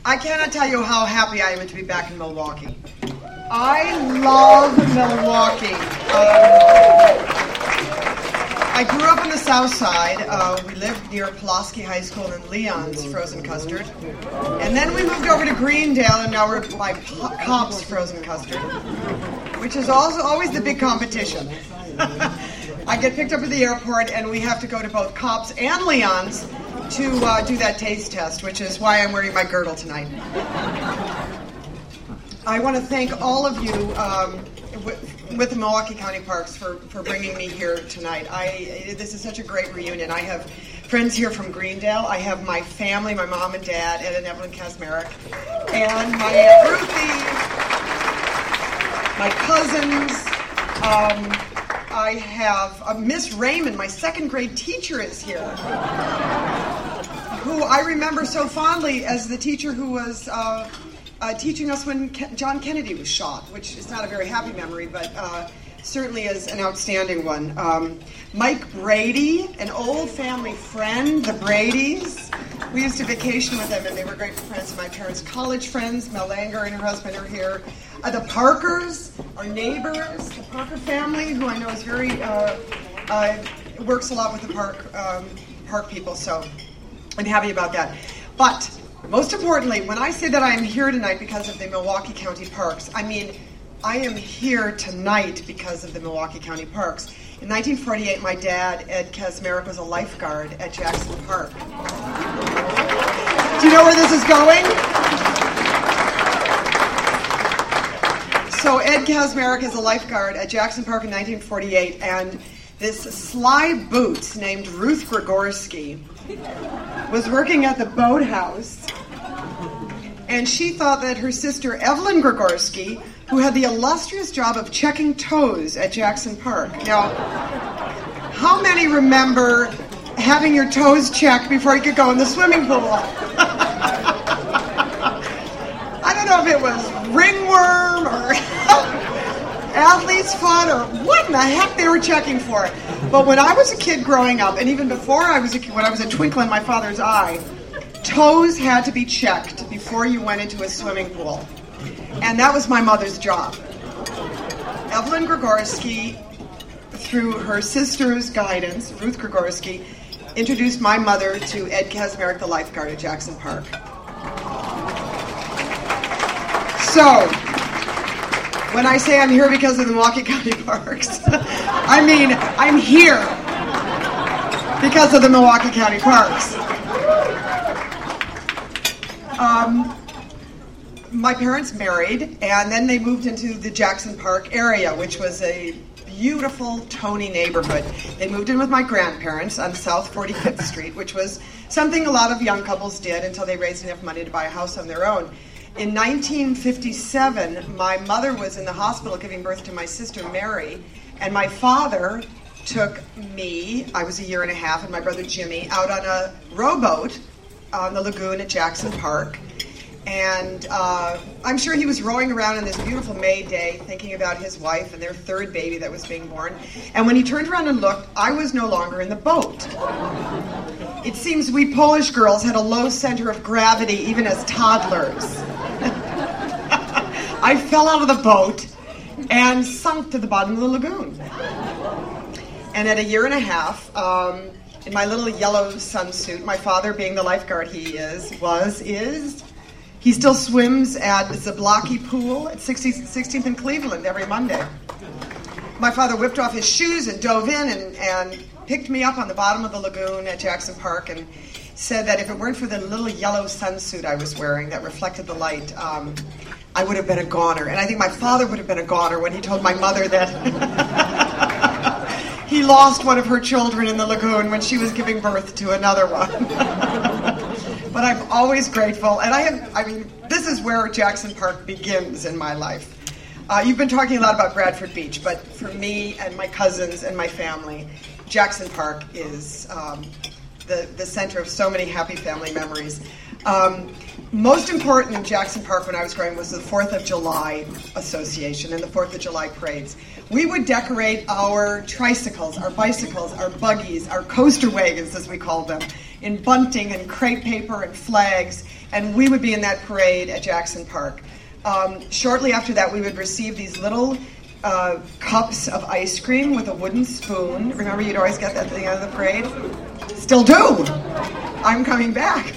I cannot tell you how happy I am to be back in Milwaukee. I love Milwaukee. I grew up on the south side. We lived near Pulaski High School and Leon's Frozen Custard. And then we moved over to Greendale, and now we're by Cobb's Frozen Custard, which is also always the big competition. I get picked up at the airport, and we have to go to both Cobb's and Leon's to do that taste test, which is why I'm wearing my girdle tonight. I want to thank all of you with the Milwaukee County Parks for bringing me here tonight. This is such a great reunion. I have friends here from Greendale. I have my family, my mom and dad, Ed and Evelyn Kasmerek, and my Aunt Ruthie, my cousins. I have Miss Raymond, my second grade teacher, is here, who I remember so fondly as the teacher who was teaching us when John Kennedy was shot, which is not a very happy memory, but certainly is an outstanding one. Mike Brady, an old family friend, the Bradys. We used to vacation with them, and they were great friends. My parents' college friends, Mel Langer and her husband, are here. The Parkers, our neighbors, the Parker family, who I know is very works a lot with the park people. So I'm happy about that. But most importantly, when I say that I am here tonight because of the Milwaukee County Parks, I mean I am here tonight because of the Milwaukee County Parks. In 1948, my dad, Ed Kasmerek, was a lifeguard at Jackson Park. Do you know where this is going? So Ed Kasmerek is a lifeguard at Jackson Park in 1948, and this sly boots named Ruth Grigorski was working at the boathouse, and she thought that her sister Evelyn Grigorski, who had the illustrious job of checking toes at Jackson Park. Now, how many remember having your toes checked before you could go in the swimming pool? I don't know if it was ringworm or athlete's foot or what in the heck they were checking for. But when I was a kid growing up, and even before I was a kid, when I was a twinkle in my father's eye, toes had to be checked before you went into a swimming pool. And that was my mother's job. Evelyn Grigorski, through her sister's guidance, Ruth Grigorski, introduced my mother to Ed Kasmerek, the lifeguard at Jackson Park. So, when I say I'm here because of the Milwaukee County Parks, I mean I'm here because of the Milwaukee County Parks. My parents married, and then they moved into the Jackson Park area, which was a beautiful Tony neighborhood. They moved in with my grandparents on South 45th Street, which was something a lot of young couples did until they raised enough money to buy a house on their own. In 1957, my mother was in the hospital giving birth to my sister Mary, and my father took me, I was a year and a half, and my brother Jimmy out on a rowboat on the lagoon at Jackson Park. And I'm sure he was rowing around on this beautiful May day thinking about his wife and their third baby that was being born. And when he turned around and looked, I was no longer in the boat. It seems we Polish girls had a low center of gravity even as toddlers. I fell out of the boat and sunk to the bottom of the lagoon. And at a year and a half, in my little yellow sunsuit, my father, being the lifeguard he is, he still swims at Zablocki Pool at 16th and Cleveland every Monday. My father whipped off his shoes and dove in and picked me up on the bottom of the lagoon at Jackson Park and said that if it weren't for the little yellow sunsuit I was wearing that reflected the light, I would have been a goner. And I think my father would have been a goner when he told my mother that he lost one of her children in the lagoon when she was giving birth to another one. But I'm always grateful, and this is where Jackson Park begins in my life. You've been talking a lot about Bradford Beach, but for me and my cousins and my family, Jackson Park is the center of so many happy family memories. Most important in Jackson Park when I was growing was the 4th of July Association and the 4th of July parades. We would decorate our tricycles, our bicycles, our buggies, our coaster wagons, as we called them, in bunting and crepe paper and flags, and we would be in that parade at Jackson Park. Shortly after that, we would receive these little cups of ice cream with a wooden spoon. Remember, you'd always get that at the end of the parade? Still do. I'm coming back.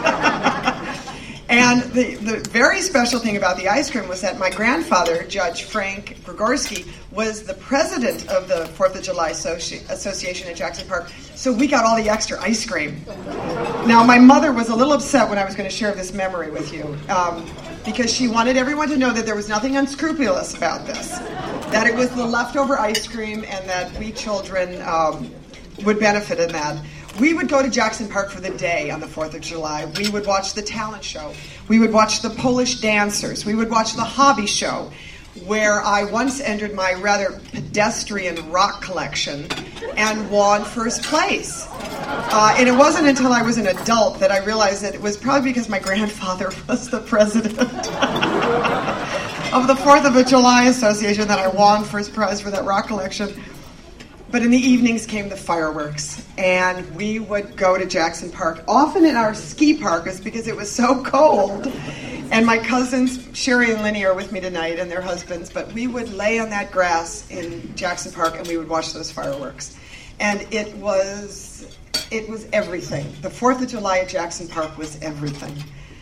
And the very special thing about the ice cream was that my grandfather, Judge Frank Grigorski, was the president of the 4th of July Association at Jackson Park, so we got all the extra ice cream. Now, my mother was a little upset when I was going to share this memory with you, because she wanted everyone to know that there was nothing unscrupulous about this, that it was the leftover ice cream and that we children would benefit in that. We would go to Jackson Park for the day on the 4th of July. We would watch the talent show. We would watch the Polish dancers. We would watch the hobby show, where I once entered my rather pedestrian rock collection and won first place. And it wasn't until I was an adult that I realized that it was probably because my grandfather was the president of the 4th of July Association that I won first prize for that rock collection. But in the evenings came the fireworks, and we would go to Jackson Park, often in our ski parkas because it was so cold. And my cousins, Sherry and Lenny, are with me tonight, and their husbands, but we would lay on that grass in Jackson Park and we would watch those fireworks. And it was everything. The 4th of July at Jackson Park was everything.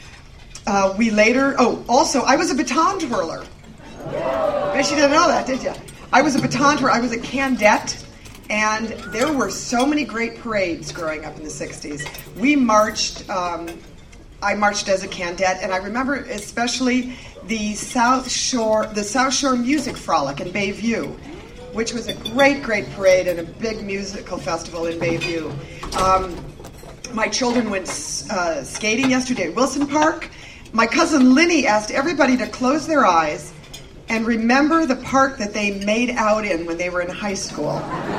Also, I was a baton twirler. I bet you didn't know that, did you? I was a baton twirler. I was a candette. And there were so many great parades growing up in the 60s. We marched, I marched as a candette, and I remember especially the South Shore Music Frolic in Bayview, which was a great, great parade and a big musical festival in Bayview. My children went skating yesterday at Wilson Park. My cousin Linny asked everybody to close their eyes and remember the park that they made out in when they were in high school.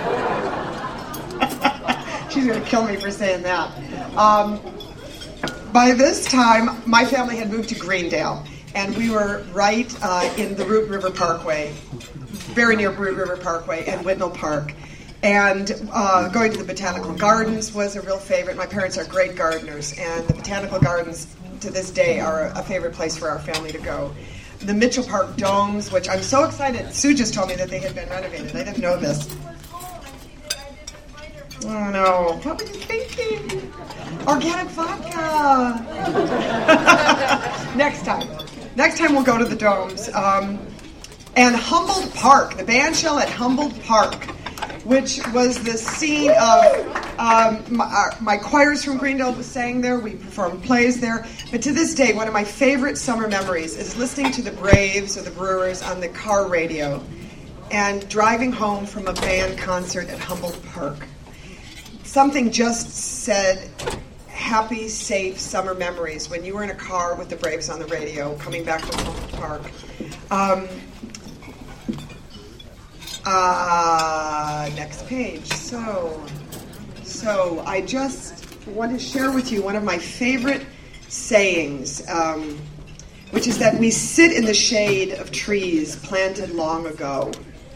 She's going to kill me for saying that. By this time, my family had moved to Greendale, and we were right in the Root River Parkway, very near Root River Parkway and Whitnall Park. And going to the Botanical Gardens was a real favorite. My parents are great gardeners, and the Botanical Gardens to this day are a favorite place for our family to go. The Mitchell Park Domes, which I'm so excited. Sue just told me that they had been renovated. I didn't know this. Oh no, what were you thinking? Organic vodka. Next time we'll go to the Domes. And Humboldt Park, the band shell at Humboldt Park, which was the scene of my choirs from Greendale sang there. We performed plays there. But to this day, one of my favorite summer memories is listening to the Braves or the Brewers on the car radio and driving home from a band concert at Humboldt Park. Something just said, happy, safe summer memories when you were in a car with the Braves on the radio coming back from Humboldt Park. Next page. So I just want to share with you one of my favorite sayings, which is that we sit in the shade of trees planted long ago.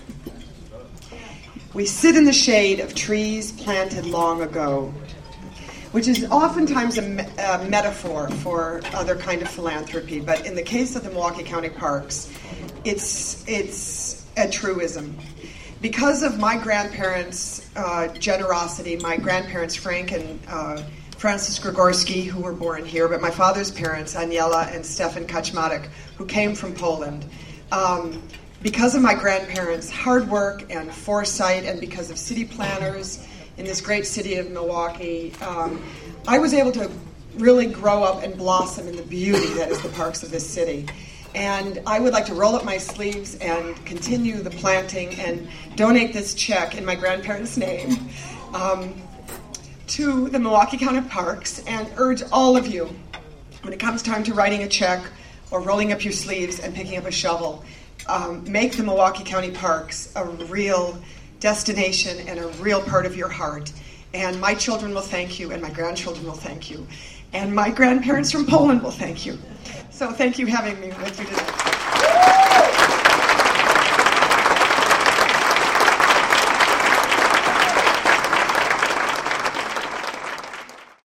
We sit in the shade of trees planted long ago, which is oftentimes a metaphor for other kind of philanthropy. But in the case of the Milwaukee County Parks, it's a truism. Because of my grandparents' generosity, my grandparents Frank and Francis Grigorski, who were born here, but my father's parents, Aniela and Stefan Kaczmarek, who came from Poland, because of my grandparents' hard work and foresight, and because of city planners in this great city of Milwaukee, I was able to really grow up and blossom in the beauty that is the parks of this city. And I would like to roll up my sleeves and continue the planting and donate this check in my grandparents' name to the Milwaukee County Parks, and urge all of you, when it comes time to writing a check or rolling up your sleeves and picking up a shovel, make the Milwaukee County Parks a real destination and a real part of your heart. And my children will thank you, and my grandchildren will thank you, and my grandparents from Poland will thank you. So thank you for having me with you today.